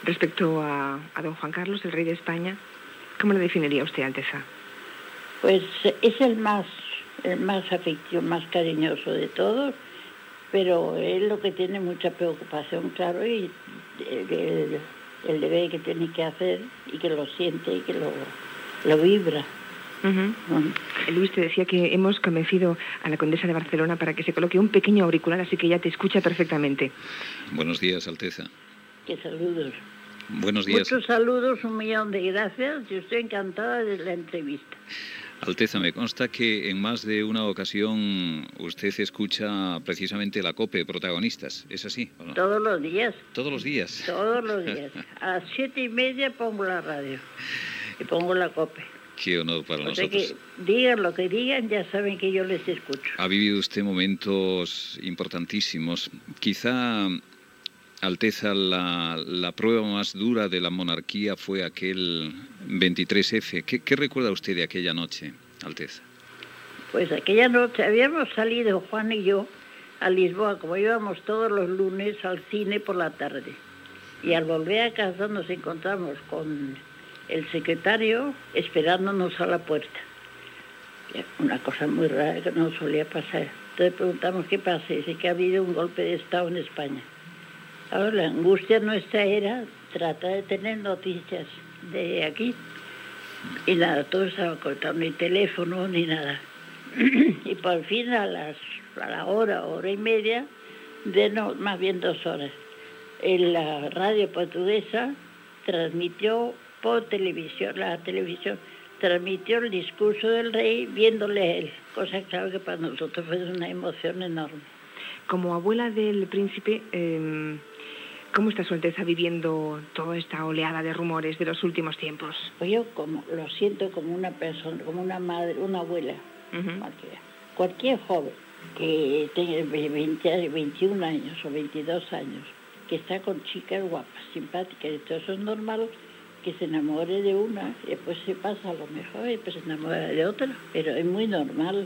Respecto a don Juan Carlos, el rey de España, ¿cómo lo definiría usted, Alteza? Pues es el más afectivo, más cariñoso de todos, pero él lo que tiene mucha preocupación, claro, y el deber que tiene que hacer y que lo siente y que lo vibra. Luis, te decía que hemos convencido a la condesa de Barcelona para que se coloque un pequeño auricular, así que ella te escucha perfectamente. Buenos días, Alteza. Qué saludos. Buenos días. Muchos saludos, 1.000.000 de gracias. Yo estoy encantada de la entrevista. Alteza, me consta que en más de una ocasión usted escucha precisamente la COPE Protagonistas. ¿Es así o no? Todos los días. ¿Todos los días? Todos los días. A las 7:30 pongo la radio y pongo la COPE. Qué honor para nosotros. Que digan lo que digan, ya saben que yo les escucho. Ha vivido usted momentos importantísimos. Quizá, Alteza, la prueba más dura de la monarquía fue aquel 23F. ¿Qué recuerda usted de aquella noche, Alteza? Pues aquella noche habíamos salido, Juan y yo, a Lisboa, como íbamos todos los lunes al cine por la tarde. Y al volver a casa nos encontramos con el secretario esperándonos a la puerta. Una cosa muy rara que no solía pasar. Entonces preguntamos qué pasa. Dice que ha habido un golpe de Estado en España. Ahora, la angustia nuestra era tratar de tener noticias de aquí. Y nada, todo estaba cortado, ni teléfono, ni nada. Y por fin a la hora y media, más bien 2 horas, en la radio portuguesa transmitió por televisión, la televisión transmitió el discurso del rey viéndole a él, cosa claro que para nosotros fue una emoción enorme. Como abuela del príncipe, ¿cómo está su Alteza viviendo toda esta oleada de rumores de los últimos tiempos? Pues yo lo siento como una persona, como una madre, una abuela, cualquier joven que tenga 21 años o 22 años, que está con chicas guapas, simpáticas, y todo eso es normal, que se enamore de una y después se pasa a lo mejor y después se enamora de otra, pero es muy normal.